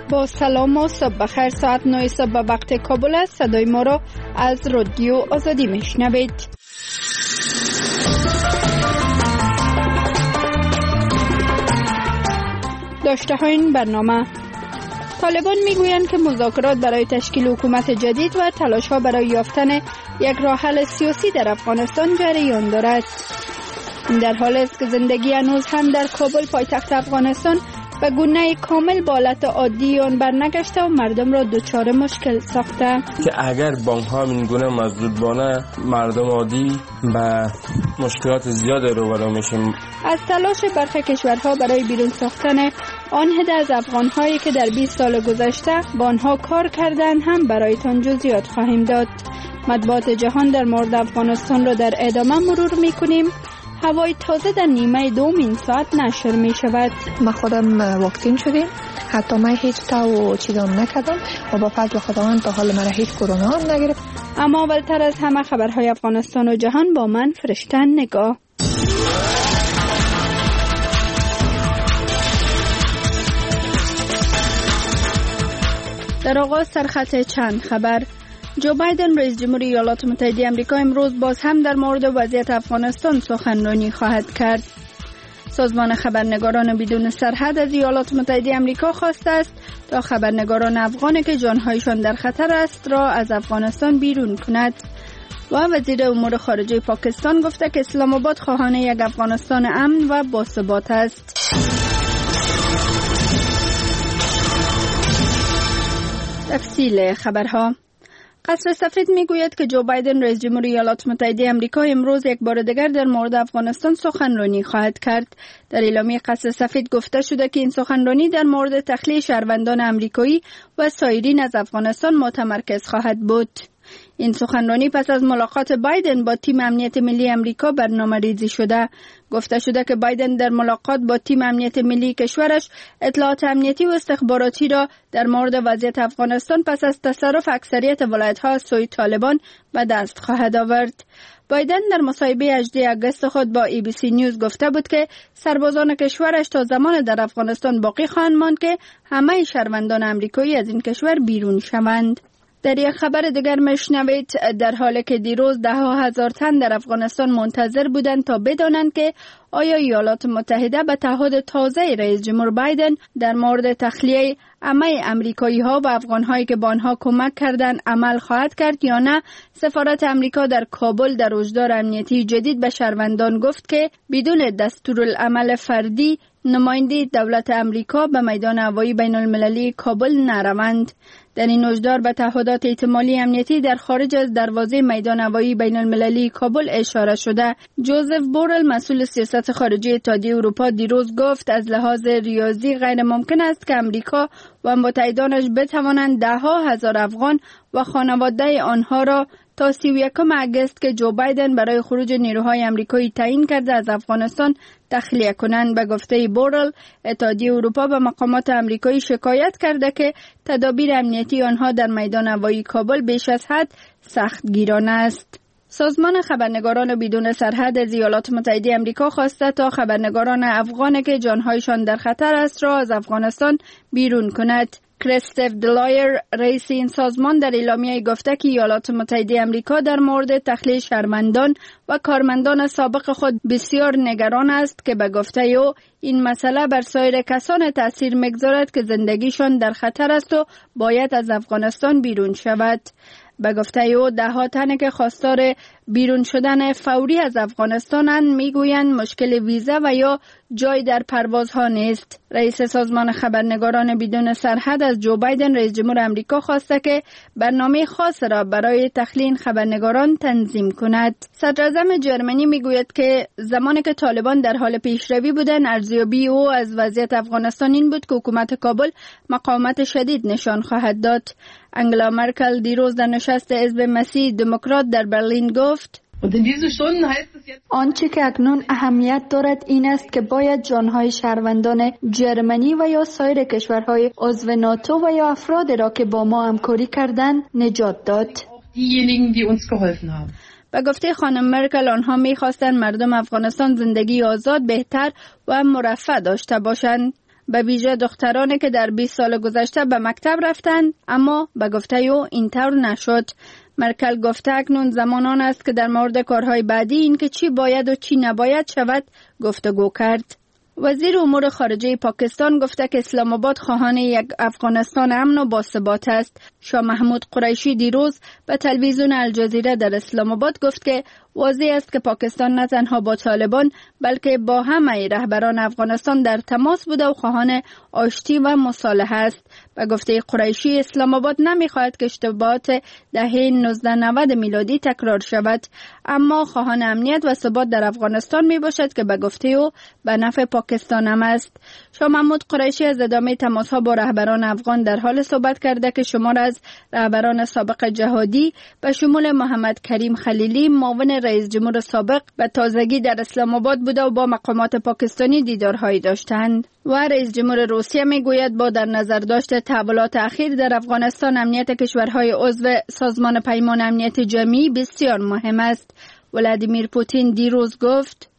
با سلام و صبح بخیر. ساعت 9 صبح وقت کابل است. صدای ما را از رادیو آزادی میشنوید. داشته های این برنامه: طالبان میگویند که مذاکرات برای تشکیل حکومت جدید و تلاش ها برای یافتن یک راه حل سیاسی در افغانستان جریان دارد. این در حالی است که زندگی هنوز هم در کابل پایتخت افغانستان به گونه کامل به حالت عادی آن برنگشته و مردم را دچار مشکل ساخته. که اگر بانک ها این گونه مزدود بانه، مردم عادی به مشکلات زیاد روبرو میشیم. از تلاش برخی کشورها برای بیرون ساختن آن عده از افغان‌هایی که در 20 سال گذشته با آنها کار کردند هم برایتان جزئیات خواهیم داد. مطبوعات جهان در مورد افغانستان را در ادامه مرور می‌کنیم. هوای تازه در نیمه دوم این ساعت نشر می شود. ما خودم واکسین شدیم، حتی من هیچ تاو چیزام نکردم و با فضل خداوند تا حال مرا هیچ کرونا هم نگرفت. اما اولتر از همه خبرهای افغانستان و جهان با من فرشته نگاه. در آغاز سرخط چند خبر: جو بایدن رئیس جمهوری ایالات متحده آمریکا امروز باز هم در مورد وضعیت افغانستان سخنرانی خواهد کرد. سازمان خبرنگاران بدون سرحد از ایالات متحده آمریکا خواسته است تا خبرنگاران افغانی که جانهایشان در خطر است را از افغانستان بیرون کند. و وزیر امور خارجه پاکستان گفته که اسلام آباد خواهان یک افغانستان امن و باثبات است. تفصیل خبرها: قصر سفید میگوید که جو بایدن رئیس جمهوری ایالات متحده آمریکا امروز یک بار دیگر در مورد افغانستان سخنرانی خواهد کرد. در اعلامیه قصر سفید گفته شده که این سخنرانی در مورد تخلیه شهروندان آمریکایی و سایرین از افغانستان متمرکز خواهد بود. این سخنرانی پس از ملاقات بایدن با تیم امنیت ملی آمریکا برنامه‌ریزی شده. گفته شده که بایدن در ملاقات با تیم امنیت ملی کشورش اطلاعات امنیتی و استخباراتی را در مورد وضعیت افغانستان پس از تصرف اکثریت ولایت‌ها از سوی طالبان به دست خواهد آورد. بایدن در مصاحبه 18 آگوست خود با ABC نیوز گفته بود که سربازان کشورش تا زمان در افغانستان باقی خواهند ماند که همه شهروندان آمریکایی از این کشور بیرون شوند. در یک خبر دیگر میشنوید در حالی که دیروز ده ها هزار تن در افغانستان منتظر بودند تا بدانند که آیا ایالات متحده به تعهد تازه رئیس جمهور بایدن در مورد تخلیه همه امریکایی ها و افغان هایی که با آنها کمک کردند عمل خواهد کرد یا نه، سفارت امریکا در کابل در هشدار امنیتی جدید به شهروندان گفت که بدون دستورالعمل فردی نماینده دولت امریکا به میدان هوایی بین المللی کابل نروند. در این هشدار به تعهدات احتمالی امنیتی در خارج از دروازه میدان هوایی بین المللی کابل اشاره شده. جوزف بورل مسئول سیاست خارجی اتحادیه اروپا دیروز گفت از لحاظ ریاضی غیر ممکن است که امریکا و متحدانش بتوانند ده ها هزار افغان و خانواده آنها را تا 31 آگوست که جو بایدن برای خروج نیروهای آمریکایی تعیین کرده از افغانستان تخلیه کنند. به گفته بورل، اتحادیه اروپا به مقامات آمریکایی شکایت کرده که تدابیر امنیتی آنها در میدان هوایی کابل بیش از حد سختگیرانه است. سازمان خبرنگاران بدون سرحد از ایالات متحده آمریکا خواسته تا خبرنگاران افغانی که جانهایشان در خطر است را از افغانستان بیرون کند. کریستف دلایر رئیس این سازمان در اعلامیه گفته که ایالات متحده آمریکا در مورد تخلیه شهروندان و کارمندان سابق خود بسیار نگران است که به گفته او این مسئله بر سایر کسان تأثیر می‌گذارد که زندگیشان در خطر است و باید از افغانستان بیرون شود. به گفته او ده ها تن که خواستار بیرون شدن فوری از افغانستانند میگویند مشکل ویزا و یا جای در پروازها نیست. رئیس سازمان خبرنگاران بدون سرحد از جو بایدن رئیس جمهور آمریکا خواسته که برنامه خاص را برای تخلیه خبرنگاران تنظیم کند. صدر اعظم جرمنی میگوید که زمانی که طالبان در حال پیشروی بودند، ارزیابی او از وضعیت افغانستان این بود که حکومت کابل مقاومت شدید نشان خواهد داد. انگلا مرکل دیروز در نشست حزب مسیح دموکرات در برلین گفت آنچه که اکنون اهمیت دارد این است که باید جانهای شهروندان جرمنی و یا سایر کشورهای عضو ناتو و یا افرادی را که با ما همکاری کردند نجات داد. به گفته خانم مرکل آنها می‌خواستند مردم افغانستان زندگی آزاد، بهتر و مرفه داشته باشند. به ویژه دخترانی که در 20 سال گذشته به مکتب رفتند، اما به گفته او اینطور نشد. مرکل گفته اکنون زمان آن است که در مورد کارهای بعدی، این که چی باید و چی نباید شود، گفتگو کرد. وزیر امور خارجه پاکستان گفته که اسلام آباد خواهان یک افغانستان امن و باثبات است. شاه محمود قریشی دیروز به تلویزیون الجزیره در اسلام آباد گفت که واضح است که پاکستان نه تنها با طالبان بلکه با همه رهبران افغانستان در تماس بوده و خواهان آشتی و مصالحه است. به گفته قریشی اسلام آباد نمیخواهد که اشتباهات دهه 1990 میلادی تکرار شود، اما خواهان امنیت و ثبات در افغانستان می باشد که به گفته او به نفع پاکستان هم است. شاه محمود قریشی از ادامه تماس‌ها با رهبران افغان در حال صحبت کرده که شمار از رهبران سابق جهادی به شمول محمد کریم خلیلی معاون رئیس جمهور سابق به تازگی در اسلام آباد بوده و با مقامات پاکستانی دیدارهایی داشتند. و رئیس جمهور روسیه میگوید با در نظر داشت تحولات اخیر در افغانستان، امنیت کشورهای عضو سازمان پیمان امنیت جمعی بسیار مهم است. ولادیمیر پوتین دیروز گفت: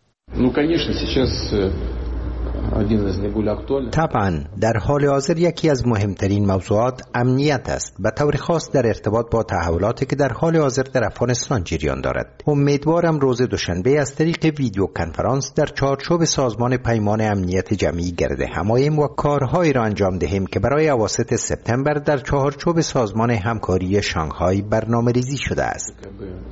طبعا در حال حاضر یکی از مهمترین موضوعات امنیت است، به طور خاص در ارتباط با تحولاتی که در حال حاضر در افغانستان جریان دارد. امیدوارم روز دوشنبه از طریق ویدیو کنفرانس در چارچوب سازمان پیمان امنیت جمعی گرد هماییم و کارهایی را انجام دهیم که برای اواسط سپتامبر در چارچوب سازمان همکاری شانگهای برنامه‌ریزی شده است.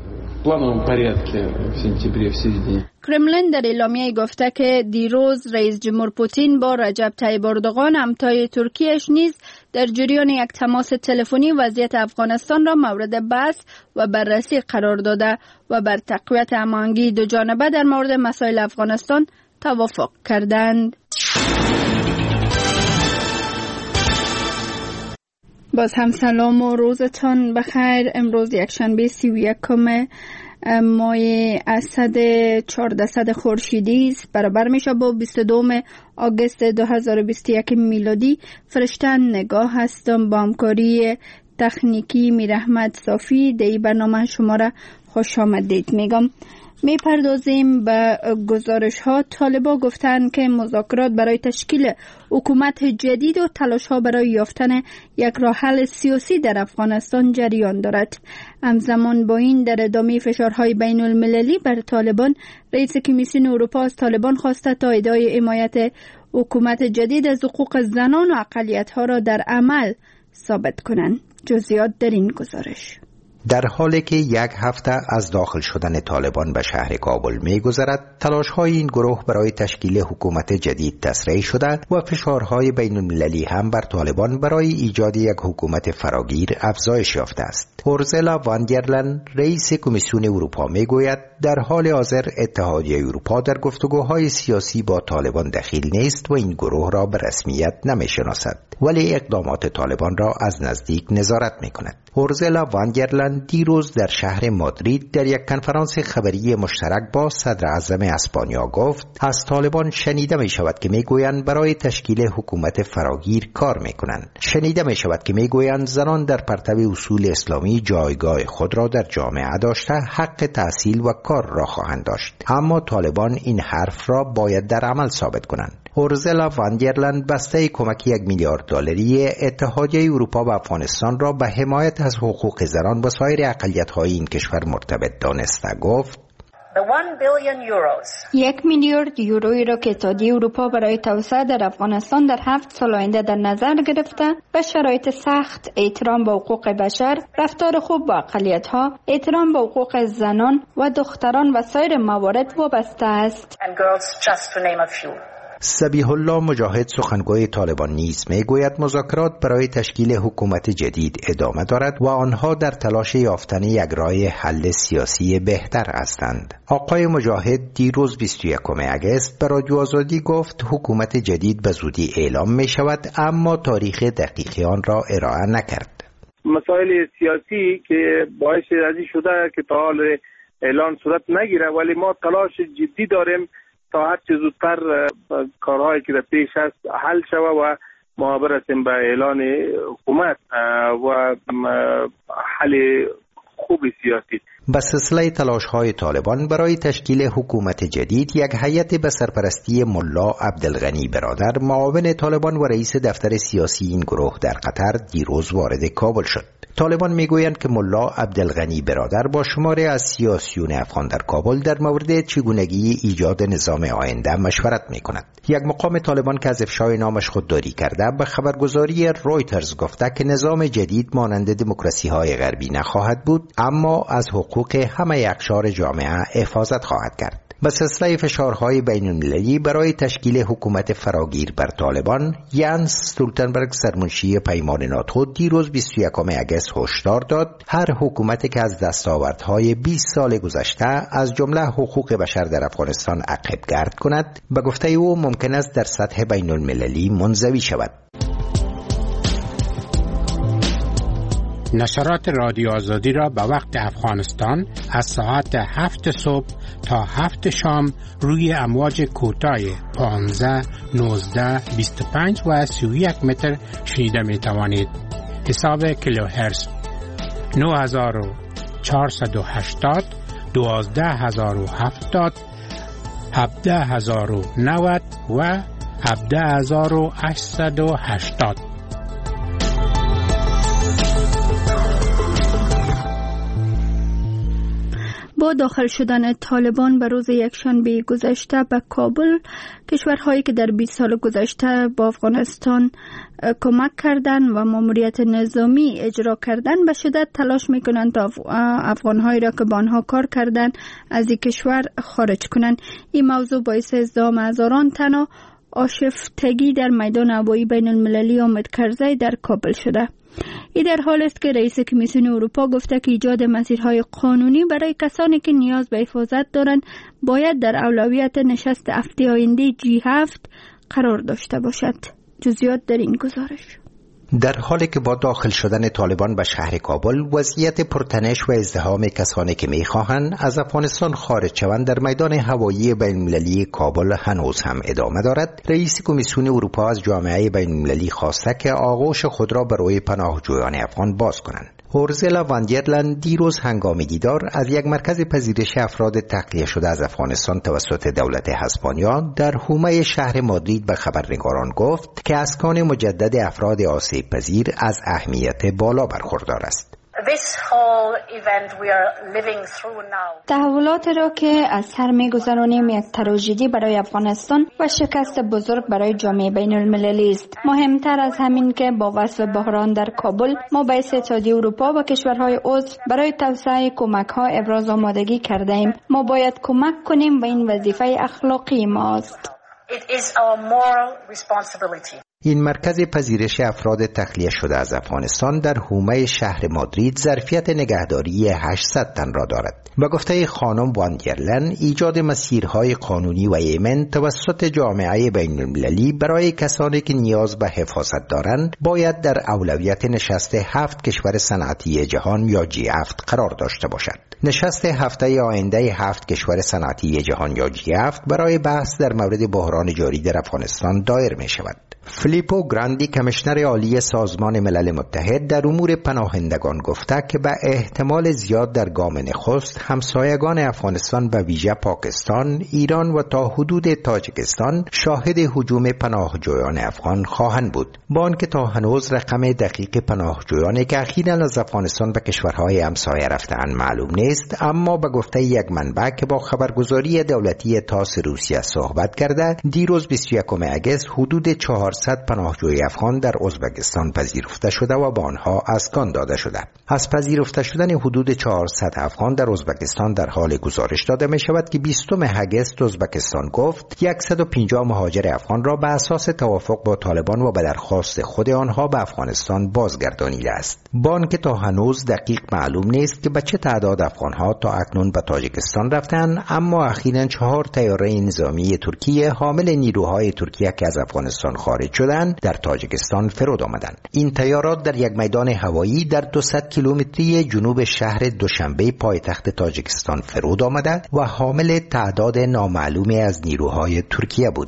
کرملین در اعلامیه گفته که دیروز رئیس جمهور پوتین با رجب طیب اردوغان همتای ترکیه‌اش نیز در جریان یک تماس تلفنی وضعیت افغانستان را مورد بحث و بررسی قرار داده و بر تقویت هماهنگی دو جانبه در مورد مسائل افغانستان توافق کردند. باز هم سلام و روزتان بخیر. امروز یکشنبه 31 ماه اسد 1400 خورشیدی است، برابر میشه با 22 آگوست 2021 میلادی. فرشتن نگاه هستم با همکاری تکنیکی میرحمت صافی. دی برنامه شما را خوش آمدید میگم. میپردازیم به گزارش ها. طالبان گفتند که مذاکرات برای تشکیل حکومت جدید و تلاش ها برای یافتن یک راه حل سیاسی در افغانستان جریان دارد. همزمان با این در ادامه فشارهای بین المللی بر طالبان، رئیس کمیسیون اروپا از طالبان خواسته تا ادعای حمایت حکومت جدید از حقوق زنان و اقلیت ها را در عمل ثابت کنند. جزئیات در این گزارش. در حالی که یک هفته از داخل شدن طالبان به شهر کابل می‌گذرد، تلاش‌های این گروه برای تشکیل حکومت جدید تسریع شده و فشارهای بین‌المللی هم بر طالبان برای ایجاد یک حکومت فراگیر افزایش یافته است. اورسولا وان در لین، رئیس کمیسیون اروپا، میگوید در حال حاضر اتحادیه اروپا در گفتگوهای سیاسی با طالبان دخیل نیست و این گروه را به رسمیت نمی‌شناسد، ولی اقدامات طالبان را از نزدیک نظارت می‌کند. اورسولا وان در لین دیروز در شهر مادرید در یک کنفرانس خبری مشترک با صدر اعظم اسپانیا گفت از طالبان شنیده می شود که می گویند برای تشکیل حکومت فراگیر کار می کنند. شنیده می شود که می گویند زنان در پرتو اصول اسلامی جایگاه خود را در جامعه داشته حق تحصیل و کار را خواهند داشت، اما طالبان این حرف را باید در عمل ثابت کنند. اورسولا وان در لین بسته کمک 1 میلیارد دلاری اتحادیه اروپا و افغانستان را به حمایت از حقوق زنان و سایر اقلیت‌های این کشور مرتبط دانسته گفت 1 میلیارد یورویی را که اتحادیه اروپا برای توسعه در افغانستان در 7 سال آینده در نظر گرفته، به شرایط سخت، احترام به حقوق بشر، رفتار خوب با اقلیت‌ها، احترام به حقوق زنان و دختران و سایر موارد وابسته است. ذبیح الله مجاهد، سخنگوی طالبان، نیز میگوید مذاکرات برای تشکیل حکومت جدید ادامه دارد و آنها در تلاش یافتن یک راه حل سیاسی بهتر هستند. آقای مجاهد دیروز 21 آگوست به رادیو آزادی گفت حکومت جدید به زودی اعلام می شود، اما تاریخ دقیقی آن را ارائه نکرد. مسائل سیاسی که باعث ازی شده که تا حال اعلان صورت نگیره، ولی ما تلاش جدی داریم تا هر چه زودتر کارهایی که در پیش است حل شود و ما برسیم به اعلان حکومت و حل خوب سیاسی. به سلسله تلاش‌های طالبان برای تشکیل حکومت جدید، یک هیئت به سرپرستی ملا عبدالغنی برادر، معاون طالبان و رئیس دفتر سیاسی این گروه در قطر، دیروز وارد کابل شد. طالبان میگویند که ملا عبدالغنی برادر با شماری از سیاسیون افغان در کابل در مورد چگونگی ایجاد نظام آینده مشورت میکند. یک مقام طالبان که از افشای نامش خودداری کرده به خبرگزاری رویترز گفته که نظام جدید مانند دموکراسی‌های غربی نخواهد بود، اما از حقوق همه اقشار جامعه حفاظت خواهد کرد. به سلسله فشارهای بین‌المللی برای تشکیل حکومت فراگیر بر طالبان، یانس استولتنبرگ سرمنشی پیمان ناتو دیروز 21 اگست هشدار داد هر حکومتی که از دستاوردهای 20 سال گذشته از جمله حقوق بشر در افغانستان عقب گرد کند، به گفته او ممکن است در سطح بین‌المللی منزوی شود. نشرات رادیو آزادی را به وقت افغانستان از ساعت 7 صبح تا 7 شام روی امواج کوتاه 15، 19، 25 و 31 متر شنیده می توانید. حساب کیلوهرتز 9480، 12070، 17090 و 17880. با داخل شدن طالبان به روز یکشنبه گذشته به کابل، کشورهایی که در 20 سال گذشته با افغانستان کمک کردن و ماموریت نظامی اجرا کردن به شدت تلاش میکنند تا افغانهایی را که با آنها کار کردن از این کشور خارج کنند. این موضوع باعث ازدحام هزاران تن و آشفتگی در میدان هوایی بین المللی حامد کرزی در کابل شده. این در حال است که رئیس کمیسیون اروپا گفته که ایجاد مسیرهای قانونی برای کسانی که نیاز به حفاظت دارند باید در اولویت نشست هفته آینده G7 قرار داشته باشد. جزئیات در این گزارش. در حالی که با داخل شدن طالبان به شهر کابل، وضعیت پرتنش و ازدحام کسانی که می‌خواهند از افغانستان خارج شوند در میدان هوایی بین‌المللی کابل هنوز هم ادامه دارد، رئیس کمیسیون اروپا از جامعه بین‌المللی خواسته که آغوش خود را برای پناهجویان افغان باز کنند. اورزلا وان در لین دیروز هنگام دیدار از یک مرکز پذیرش افراد تخلیه شده از افغانستان توسط دولت اسپانیا در حومه شهر مادرید به خبرنگاران گفت که اسکان مجدد افراد آسیب پذیر از اهمیت بالا برخوردار است. تحولاتی را که از سر می‌گذرانیم یک تراژدی برای افغانستان و شکست بزرگ برای جامعه بین المللی است. مهمتر از همین که با وصف بحران در کابل، ما به اتحادیه اروپا و کشورهای عضو برای توسعه کمک‌ها ابراز آمادگی کرده ایم. ما باید کمک کنیم و این وظیفه اخلاقی ماست. این مرکز پذیرش افراد تخلیه شده از افغانستان در حومه شهر مادرید ظرفیت نگهداری 800 تن را دارد. به گفته خانم وان در لین، ایجاد مسیرهای قانونی و ایمن توسط جامعه بین‌المللی برای کسانی که نیاز به حفاظت دارند باید در اولویت نشست 7 کشور صنعتی جهان یا G7 قرار داشته باشد. نشست هفته آینده 7 کشور صنعتی جهان یا G7 برای بحث در مورد بحران جاری در افغانستان دایر می شود. فلیپو گراندی کمیشنر عالی سازمان ملل متحد در امور پناهندگان گفته که به احتمال زیاد در گام نخست همسایگان افغانستان به ویژه پاکستان، ایران و تا حدود تاجیکستان شاهد هجوم پناهجویان افغان خواهند بود. با آنکه تا هنوز رقم دقیق پناهجویانی که اخیراً از افغانستان به کشورهای همسایه رفته‌اند معلوم نیست، اما به گفته یک منبع که با خبرگزاری دولتی تاس روسیه صحبت کرده، دیروز 21 اگست حدود 400 پناهجوی افغان در ازبکستان پذیرفته شده و با آنها اسکان داده شده. از پذیرفته شدن حدود 400 افغان در ازبکستان در حال گزارش داده می شود که 20 اگست ازبکستان گفت 150 مهاجر افغان را به اساس توافق با طالبان و به درخواست خود آنها به افغانستان بازگردانیده است. با آنکه تا هنوز دقیق معلوم نیست که به چه تعداد افغانها تا اکنون به تاجیکستان رفتند، اما اخیراً 4 طیاره نظامی ترکیه حامل نیروهای ترکیه که از افغانستان خارج شدند در تاجیکستان فرود آمدند. این طیارات در یک میدان هوایی در 200 کیلومتری جنوب شهر دوشنبه پایتخت تاجیکستان فرود آمده و حامل تعداد نامعلومی از نیروهای ترکیه بودند.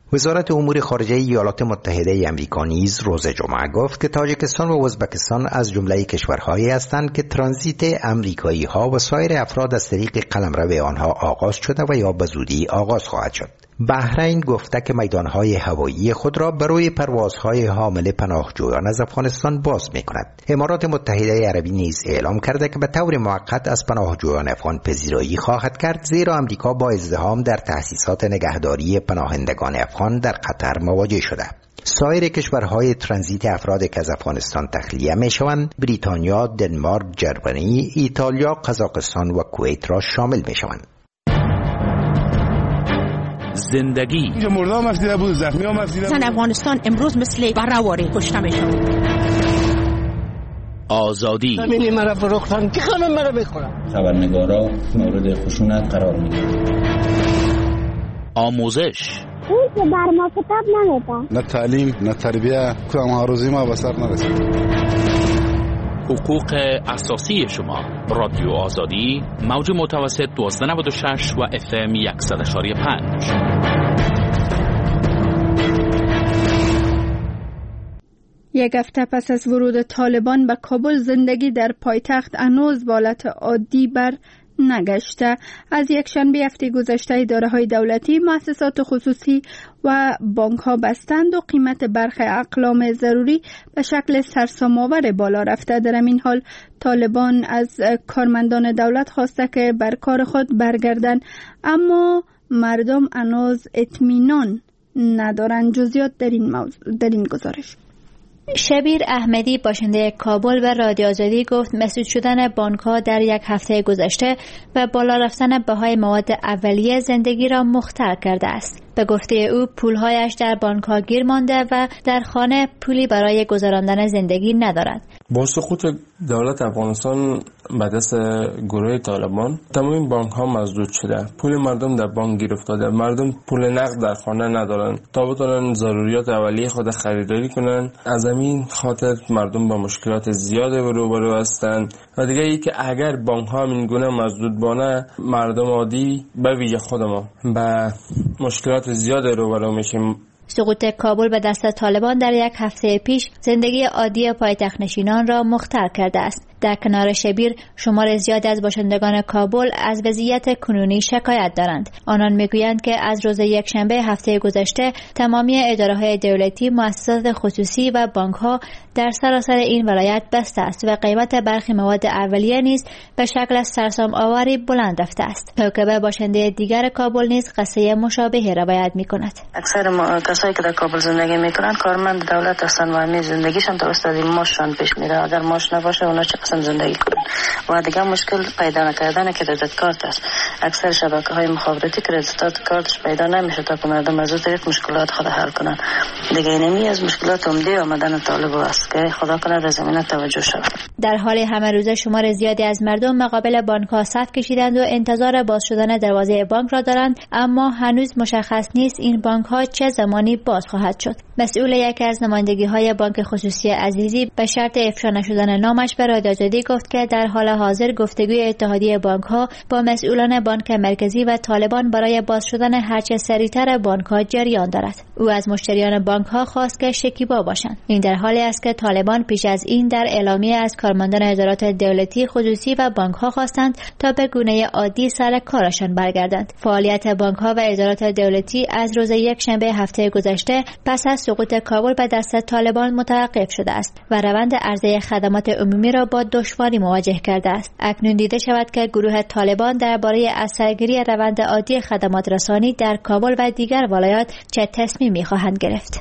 وزارت امور خارجه ایالات متحده آمریکا نیز روز جمعه گفت که تاجیکستان و ازبکستان از جمله کشورهایی هستند که ترانزیت امریکایی‌ها و سایر افراد از طریق قلمرو آنها آغاز شده و یا به زودی آغاز خواهد شد. بحرین گفته که میدانهای هوایی خود را برای پروازهای حامل پناهجویان از افغانستان باز می‌کند. امارات متحده عربی نیز اعلام کرده که به طور موقت از پناهجویان افغان پذیرایی خواهد کرد، زیرا آمریکا با ازدحام در تأسیسات نگهداری پناهندگان افغان در قطر مواجه شده. سایر کشورهای ترانزیت افراد که از افغانستان تخلیه میشوند بریتانیا، دنمارک، جرمنی، ایتالیا، قزاقستان و کویت را شامل میشوند. زندگی اینجا مردم هم دیده بود، زخمی هم دیده بود. زن افغانستان امروز مثل برآوری کشته میشن. آزادی زمینی مرا فروختن که خانم مرا بخورم. خبرنگارا مورد خشونت قرار میگیرن. آموزش اون که بر ما کتاب نمیده. نه تعلیم نه تربیه، کدام هاروزی ما به سر نرسید. حقوق اساسی شما. رادیو آزادی، موج متوسط 1296 و FM 100.5. یک هفته پس از ورود طالبان به کابل، زندگی در پایتخت هنوز به حالت عادی بر نگشته. از یک شنبه هفته گذشته اداره‌های دولتی، مؤسسات خصوصی و بانک‌ها بستند و قیمت برخی اقلام ضروری به شکل سرسام‌آور بالا رفته. در این حال طالبان از کارمندان دولت خواسته که بر کار خود برگردند، اما مردم هنوز اطمینان ندارند. جزئیات در این گزارش. شبیر احمدی باشنده کابل و رادیو آزادی گفت مسدود شدن بانک‌ها در یک هفته گذشته و بالا رفتن بهای مواد اولیه زندگی را مختل کرده است. به گفته او پولهایش در بانک‌ها گیر مانده و در خانه پولی برای گذراندن زندگی ندارد. با سقوط دولت افغانستان به دست گروه طالبان، تمام بانک‌ها مسدود شده. پول مردم در بانک گیر افتاده. مردم پول نقد در خانه ندارن تا بتونن ضروریات اولیه خود خریداری کنن. از همین خاطر مردم با مشکلات زیاد روبرو هستند. و دیگه ای که اگر بانک‌ها این گونه مسدود بانه، مردم عادی به ویژه خود ما به مشکلات زیاد روبرو میشیم. سقوط کابل به دست طالبان در یک هفته پیش زندگی عادی پایتخت نشینان را مختل کرده است. در کنار شبیر، شمار زیادی از باشندگان کابل از وضعیت کنونی شکایت دارند. آنان میگویند که از روز یکشنبه هفته گذشته تمامی اداره‌های دولتی، مؤسسات خصوصی و بانک‌ها در سراسر این ولایت بسته است و قیمت برخی مواد اولیه نیز به شکل سرسام آوری بلند رفته است. کوکبه باشنده دیگر کابل نیز قصه مشابه روایت می‌کند. اکثر کسایی که در کابل زندگی می‌کنند کارمند دولت هستند و همین زندگیشان توسط ماششان پیش میره. اگر ماش نباشه اونا چه قسم زندگی کنن؟ و دیگه مشکل پیدا نکردن کردیت کارت است. اکثر شبکه‌های مخابراتی کردیت کارتش پیدا نمیشه تا که مردم از اون طریق مشکلات خود حل کنن. دیگه اینمی از مشکلات عمده آمدن طالب است که خدا کنه در زمینه توجه شود. در حال همه روزه شمار زیادی از مردم مقابل بانک‌ها صف کشیدند و انتظار باز شدن دروازه بانک را دارند، اما هنوز مشخص نیست این بانک‌ها چه زمانی باز خواهد شد. مسئول یکی از نمایندگی‌های بانک خصوصی عزیزی به شرط افشا نشدن نامش به رادیو آزادی گفت که در حال حاضر گفتگوی اتحادیه بانک‌ها با مسئولان بانک مرکزی و طالبان برای باز شدن هرچه سریعتر بانک‌ها جریان دارد. او از مشتریان بانک‌ها خواست که شکیبا باشند. این در حالی است که طالبان پیش از این در اعلامیه از کارمندان ادارات دولتی، خصوصی و بانک‌ها خواستند تا به گونه عادی سر کارشان برگردند. فعالیت بانک‌ها و ادارات دولتی از روز یکشنبه هفته گذشته پس از سقوط کابل به دست طالبان متوقف شده است و روند عرضه خدمات عمومی را با دشواری مواجه کرده است. اکنون دیده شود که گروه طالبان درباره از سرگیری روند عادی خدمات رسانی در کابل و دیگر ولایات چه تصمیمی خواهند گرفت.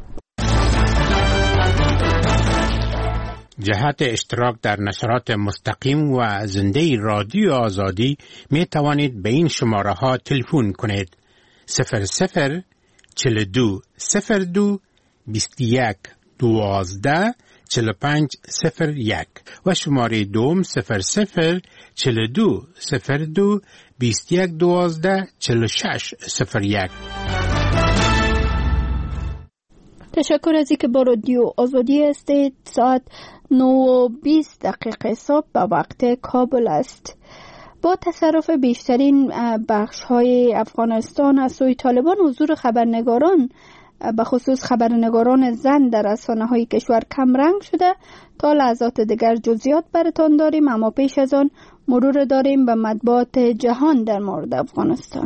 جهت اشتراک در نشرات مستقیم و زنده رادیو آزادی می توانید به این شماره ها تلفن کنید: 00 42 02 21 12 45 01 و شماره دوم 00 42 02 21 12 46 01. تشکر از اینکه با رادیو آزادی هستید. ساعت 9:20 صبح به وقت کابل است. با تصرف بیشترین بخش‌های افغانستان از سوی طالبان، حضور خبرنگاران به خصوص خبرنگاران زن در رسانه‌های کشور کمرنگ شده. تا لحظات دیگر جزئیات براتان داریم، اما پیش از آن مرور داریم به مطبوعات جهان در مورد افغانستان.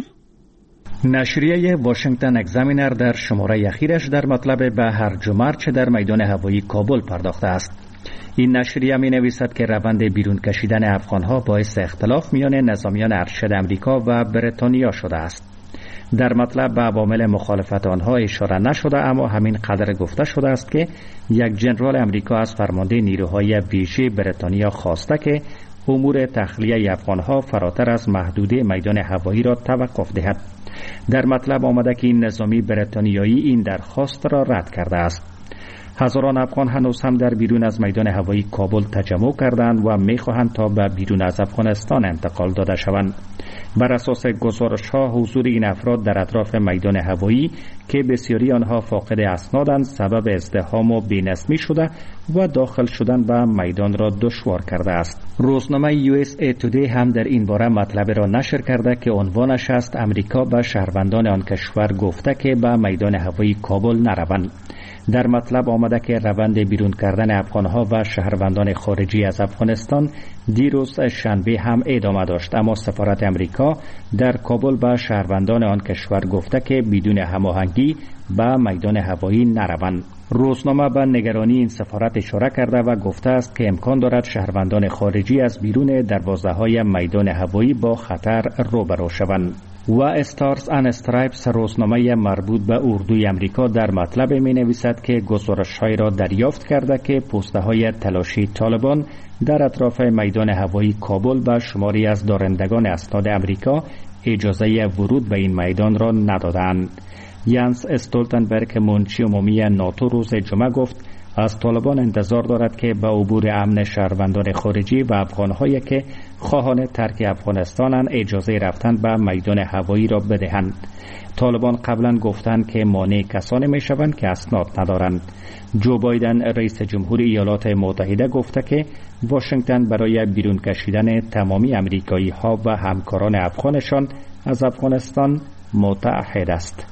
نشریه واشنگتن اگزامینر در شماره اخیرش در مطلب به هرج و مرج در میدان هوایی کابل پرداخته است. این نشریه می نویسد که روند بیرون کشیدن افغانها باعث اختلاف میان نظامیان ارشد امریکا و بریتانیا شده است. در مطلب به عوامل مخالفت آنها اشاره نشده، اما همین قدر گفته شده است که یک جنرال امریکا از فرمانده نیروهای ویژه بریتانیا خواسته که امور تخلیه افغانها فراتر از محدوده میدان هوایی را توقف دهد. در مطلب آمده که این نظامی بریتانیایی این درخواست را رد کرده است. هزاران افغان هنوز هم در بیرون از میدان هوایی کابل تجمع کردند و می‌خواهند تا به بیرون از افغانستان انتقال داده شوند. بر اساس گزارش‌ها حضور این افراد در اطراف میدان هوایی که بسیاری آنها فاقد اسنادند سبب ازدحام و بی‌نظمی شده و داخل شدن به میدان را دشوار کرده است. روزنامه USA Today هم در این باره مطلب را نشر کرده که عنوانش است امریکا به شهروندان آن کشور گفته که به میدان هوایی کابل نروند. در مطلب آمده که روند بیرون کردن افغانها و شهروندان خارجی از افغانستان دیروز شنبه هم ادامه داشت، اما سفارت امریکا در کابل به شهروندان آن کشور گفته که بدون هماهنگی به میدان هوایی نروند. روزنامه به نگرانی این سفارت اشاره کرده و گفته است که امکان دارد شهروندان خارجی از بیرون دروازه‌های میدان هوایی با خطر روبرو شوند. و استارز ان استرایپس روزنامه مربوط به اردوی امریکا در مطلب می نویسد که گزارش‌هایی را دریافت کرده که پوسته‌های تلاشی طالبان در اطراف میدان هوایی کابل به شماری از دارندگان اسناد امریکا اجازه ورود به این میدان را ندادند. یانس استولتنبرگ منشی عمومی ناتو روز جمعه گفت از طالبان انتظار دارد که به عبور امن شهروندان خارجی و افغان‌هایی که خواهان ترک افغانستانند اجازه رفتن به میدان هوایی را بدهند. طالبان قبلا گفتند که مانع کسانی میشوند که اسناد ندارند. جو بایدن رئیس جمهور ایالات متحده گفته که واشنگتن برای بیرون کشیدن تمامی امریکایی ها و همکاران افغانشان از افغانستان متعهد است.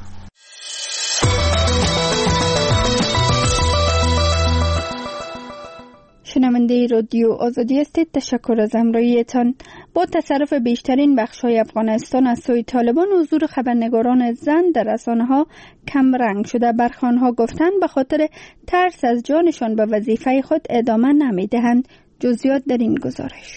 شنونده رادیو آزادی هستید. تشکر از همراهیتان. با تصرف بیشترین بخش‌های افغانستان از سوی طالبان، حضور خبرنگاران زن در رسانه‌ها کم رنگ شده. برخی آنها گفتند به خاطر ترس از جانشان به وظیفه خود ادامه نمی‌دهند. جزئیات در این گزارش.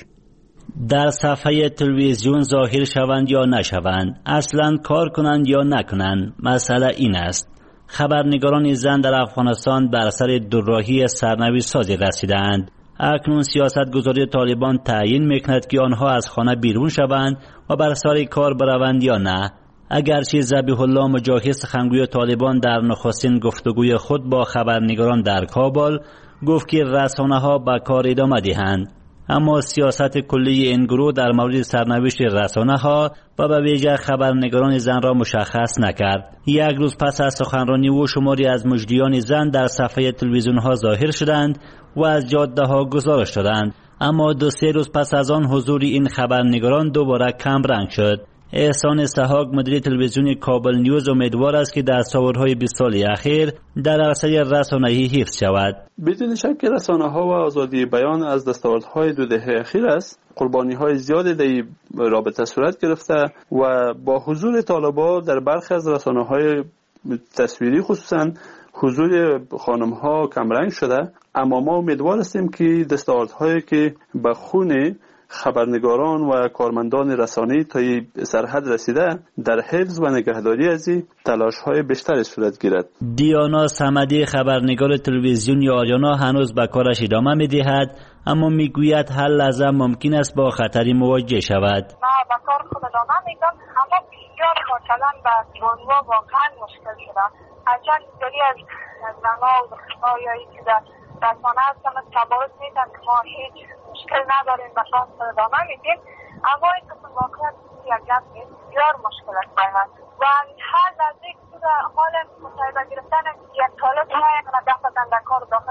در صفحه تلویزیون ظاهر شوند یا نشوند، اصلاً کار کنند یا نکنند، مسئله این است. خبرنگاران زن در افغانستان بر اثر دوراهی سرنوشت سازی رسیدند. اکنون سیاستگزاری طالبان تعیین میکند که آنها از خانه بیرون شوند و بر سر کار بروند یا نه. اگرچه ذبیح الله مجاهد سخنگوی طالبان در نخستین گفتگوی خود با خبرنگاران در کابل گفت که رسانه‌ها به کار ادامه دهند، اما سیاست کلی این گروه در مورد سرنوشت رسانه‌ها و به ویژه خبرنگاران زن را مشخص نکرد. یک روز پس از سخنرانی او شماری از مجریان زن در صفحه تلویزیون‌ها ظاهر شدند و از جاده‌ها گزارش دادند، اما 2-3 روز پس از آن حضور این خبرنگاران دوباره کم رنگ شد. احسان سحاق مدیر تلویزیون کابل نیوز امیدوار است که در سالهای 20 سال اخیر در عرصه رسانه‌ای حفظ شود. بدون شک رسانه‌ها و آزادی بیان از دستاوردهای 2 دهه اخیر است. قربانی‌های زیادی در این رابطه صورت گرفته و با حضور طالبان در برخی از رسانه‌های تصویری خصوصاً حضور خانم‌ها کمرنگ شده، اما ما امیدوار هستیم که دستاوردهایی که به خون خبرنگاران و کارمندان رسانه‌ای تا سرحد رسیده در حفظ و نگهداری از این تلاش‌های بیشتری صورت گیرد. دیانا صمدی خبرنگار تلویزیون آریانا هنوز به کارش ادامه می‌دهد، اما میگوید هر لحظه ممکن است با خطری مواجه شود. ما به کار خود ادامه میدم، اما بسیار مثلا به دنیا واقعا مشکل شده. هرچند بسیاری از زنها و دخترهایی که در رسانه هستن تبارز میدن که ما هیچ مشکل نداریم و کار خود ادامه میدیم، اما این قسم واقعا یک گپ نیست، بسیار مشکل است باید و هر لحظه که در حال مصاحبه گرفتن یک طالب های من دفتن در کار داخل میشه که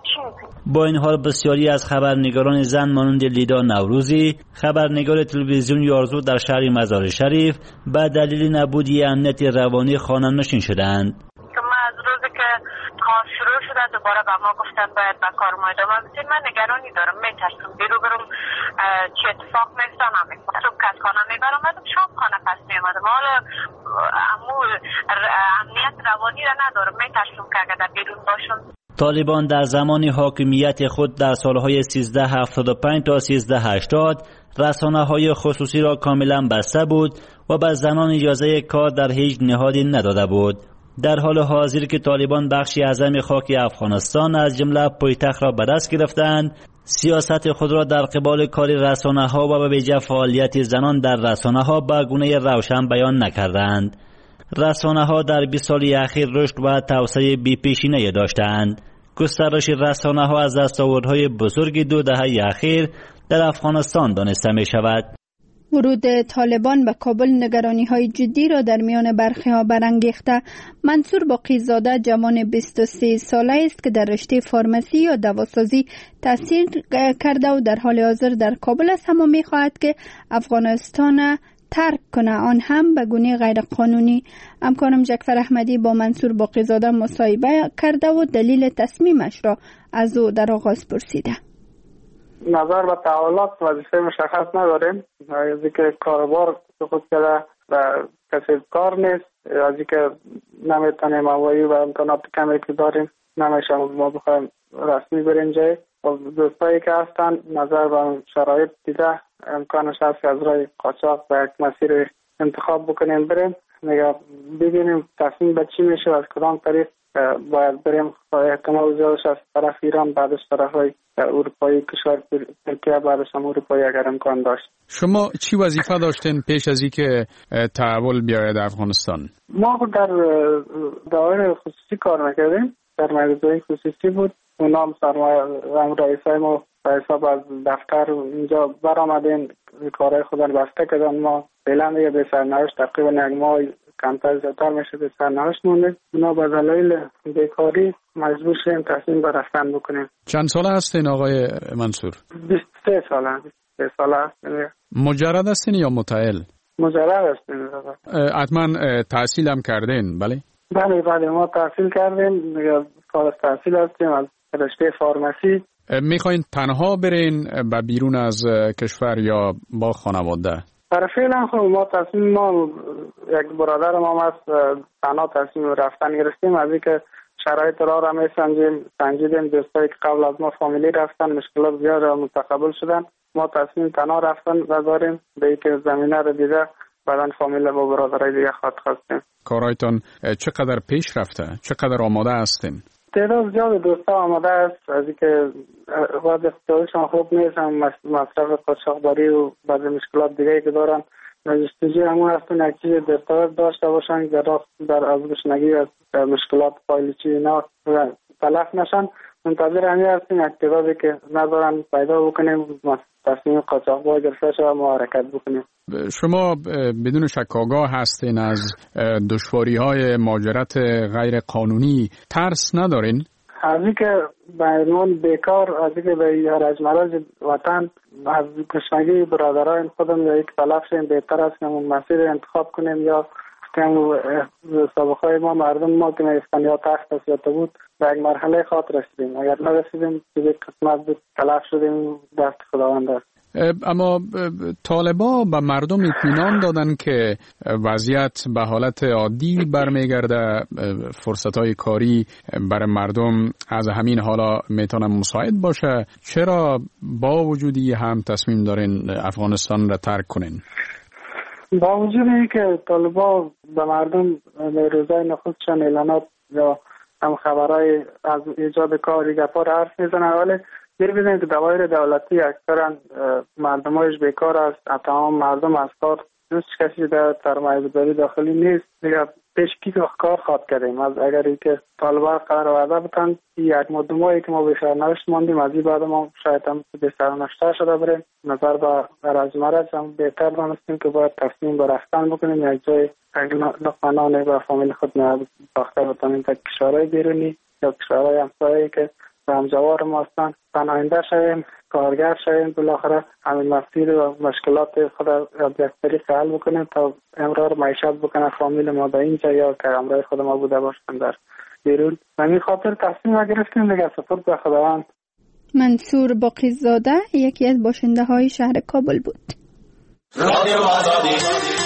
چی میکنی؟ با این حال بسیاری از خبرنگاران زن مانند لیدا نوروزی، خبرنگار تلویزیون یارزو در شهر مزار شریف، به دلیل نبودی امنیت روانی خانه‌نشین شدند. از روزی که کار شروع شده دوباره به ما گفتن باید به کار ما ادامه بدیم. من نگرانی دارم، میترسم بیرو برم چه اتفاق میفته نمیفته. صبح که از خانه میبرم شام خانه پس میامدم، حالا امنیت روانی را ندارم، میترسم که اگر در بیرون باشم. طالبان در زمان حاکمیت خود در سالهای 1375 تا 1380 رسانه‌های خصوصی را کاملا بسته بود و به زنان اجازه کار در هیچ نهادی نداده بود. در حال حاضر که طالبان بخشی اعظم خاک افغانستان از جمله پایتخت را به دست گرفتند، سیاست خود را در قبال کار رسانه‌ها و به ویژه فعالیت زنان در رسانه‌ها به گونه روشن بیان نکردند. رسانه‌ها در 20 سال اخیر رشد و توسعه بی‌پیشینه‌ای داشتند. گسترش رسانه‌ها از دستاوردهای بزرگ 2 دهه اخیر در افغانستان دانسته می‌شود. ورود طالبان به کابل نگرانی‌های جدی را در میان برخی‌ها برانگیخته. منصور باقی‌زاده جوان 23 ساله است که در رشته فارمسی یا دواسازی تحصیل کرده و در حال حاضر در کابل است، اما می‌خواهد که افغانستان ترک کنه، آن هم به گونه غیر قانونی. همکارم جعفر احمدی با منصور باقی‌زاده مصاحبه کرده و دلیل تصمیمش را از او در آغاز پرسیده. نظر به تحولات وظیفه مشخص نداریم، از اینکه کاروبار خود کرده و کسی کار نیست، از اینکه نمیتونیم هوایی و امکانات کمی که داریم نمیشه ما بخوایم رسمی بریم جای. دوستایی که هستن نظر به شرایط دیده امکانش هست که از راه قاچاق و یک مسیر انتخاب بکنیم بریم، نگاه ببینیم تصمیم به چی میشه و از کدام طریق باید بریم. احتمال زیادش از طرف ایران، بعدش طرف های اروپایی، کشور ترکیه، بعدش هم اروپایی اگر امکان داشت. شما چی وظیفه داشتین پیش از اینکه تحول بیاید افغانستان؟ ما در دایره خصوصی کار میکردیم، در مجموعه خصوصی بود. اونا هم سرمایه رئیسای ما به حساب از دفتر اینجا برآمدیم، کارهای خود رو بسته کردن. ما فعلا دیگه به سرنوشت تقریبا یک ماه کمتر زیادتر میشه به سرنوشت مونده. اونا به دلایل بیکاری مجبور شدیم تصمیم به رفتن بکنیم. چند ساله هستین آقای منصور؟ 23 ساله. 23 ساله هستیم. مجرد هستین یا متعهل؟ مجرد هستیم. حتما تحصیل هم کردین؟ بله بله ما تحصیل کردیم، کار تحصیل هستیم از رشته فارمسی. میخواین تنها برین به بیرون از کشور یا با خانواده؟ برای فعلا خب ما یک برادر ما هست، تنها تصمیم رفتن گرفتیم، از اینکه شرایط را سنجیدیم. دوستایی که قبل از ما فامیلی رفتن مشکلات زیاد متقبل شدن، ما تصمیم تنها رفتن داریم به اینکه زمینه رو دیده بعدن فامیل با برادرای دیگه خواستیم. کارایتان چقدر پیش رفته؟ چقدر آماده هستین؟ تعداد زیاد دوستا آماده است، از اینکه وضع اقتصادیشان خوب نیست، هم مصرف قاچاقبری و بعضی مشکلات دیگه که دارن، جستجوی همون هستن یک چیز دستاورد داشته باشن در از گشنگی از مشکلات پایلیچی اینا تلف نشن. منتظر همی هستیم یک تعدادی که ندارن پیدا بکنیم، تصمیم قاچاقبری گرفته شده ما حرکت بکنیم. شما بدون شک آگاه هستین از دشواری‌های مهاجرت غیر قانونی، ترس ندارین؟ از اینکه به عنوان بیکار، از اینکه به رجمراج وطن از گشنگی برادران خودم یا یک تلف شدیم، بهتر است که اون مسیر انتخاب کنیم یا که سابقه ما مردم ما که میفتن یا تخت است بود به یک مرحله خاط رسیدیم، اگر نرسیدیم که یک قسمت بود تلف شدیم، دست خداوند است. اما طالبا به مردم اطمینان دادن که وضعیت به حالت عادی برمیگرده، فرصت‌های کاری برای مردم از همین حالا میتونه مساعد باشه. چرا با وجودی هم تصمیم دارین افغانستان را ترک کنین؟ با وجود اینکه طالبا به مردم روزای نخستشان اعلانات یا هم خبرهای از ایجاد کاری گپا را حرف میزنن، ولی می‌بینید که دوایر دولتی اکثرا مردمایش بیکار است، تمام مردم از کار دوست کسی در سرمایه‌گذاری داخلی نیست. دیگه پیشکی کار خواد کردیم از اگر ای که طالبان قرار وعده بتن یک مدمایی که ما به سرنوشت ماندیم، از این بعد ما شاید هم به سرنوشت شده بریم. نظر به رجمراج هم بهتر دانستیم که باید تصمیم به رفتن بکنیم، یک جای لقمانان با فامیل خود باختر بتانیم تا کشورهای بیرونی یا کشورهای همسایه‌ای که همجوار ما هستند. پناهنده شویم، کارگر شویم، بالاخره همین مسیر و مشکلات خود از یک طریق حل بکنیم تا امرار معیشت بکنه فامیل ما در اینجا یا که امرای خود ما بوده باشند در بیرون. همین خاطر تصمیم گرفتیم دیگه سپرد به خداوند. منصور باقی‌زاده یکی از باشنده های شهر کابل بود. رادیو آزادی